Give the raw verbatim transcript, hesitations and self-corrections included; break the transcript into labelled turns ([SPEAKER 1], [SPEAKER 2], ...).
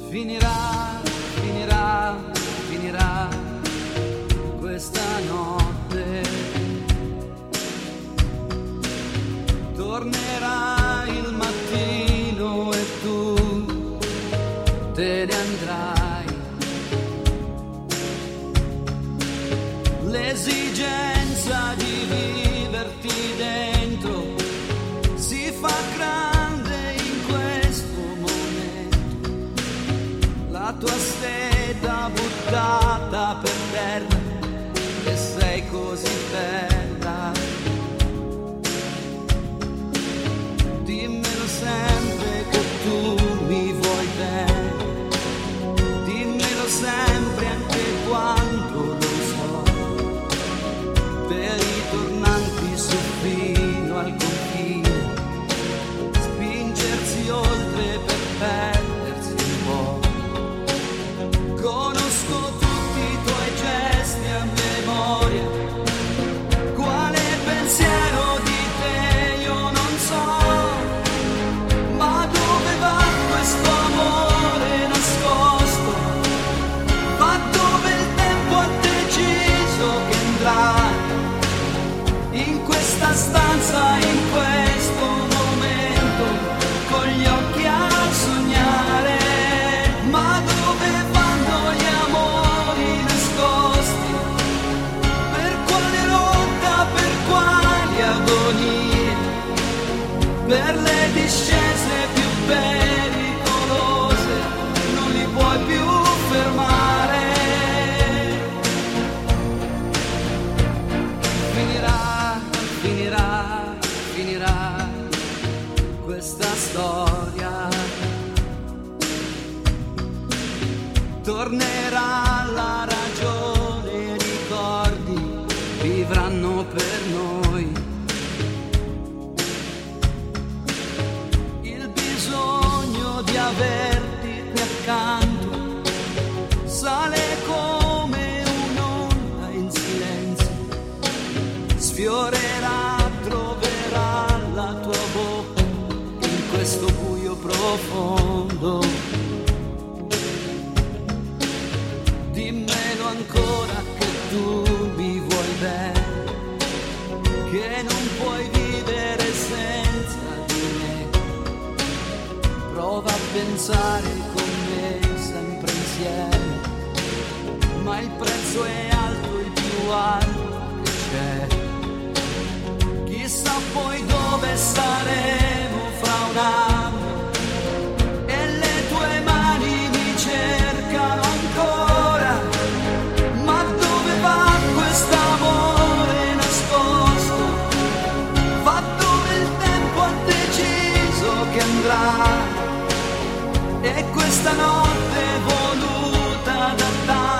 [SPEAKER 1] Finirà, finirà, finirà questa notte. Tornerà il mattino e tu te ne andrai. L'esigenza di viverti dentro si fa grande in questo momento. La tua seta buttata per terra e sei così bella. Dimmelo sempre che tu mi vuoi bene. Dimmelo sempre anche quando lo so. Per i tornanti su fino al confine, spingersi oltre per perdersi un po'. Conosco tutti i tuoi gesti a memoria. Quale pensiero di te io non so, ma dove va questo amore nascosto? Va dove il tempo ha deciso che andrà. In questa stanza, in questo momento, con gli occhi a sognare. Ma dove vanno gli amori nascosti? Per quale rotta, per quali agonie? Per le discese più pericolose non li puoi più fermare. Finirà, finirà, finirà questa storia. Tornerà la ragione, i ricordi vivranno per noi. Il bisogno di averti qui accanto sale come un'onda in silenzio. Sfiorerà, troverà la tua bocca in questo buio profondo. Dimmelo ancora che tu mi vuoi bene, che non puoi vivere senza di me. Prova a pensare con me sempre insieme, ma il prezzo è alto, il più alto che c'è. Chissà poi dove saremo fra un anno e le tue mani mi cercano ancora. Ma dove va quest'amore nascosto? Va dove il tempo ha deciso che andrà. E questa notte voluta da tanti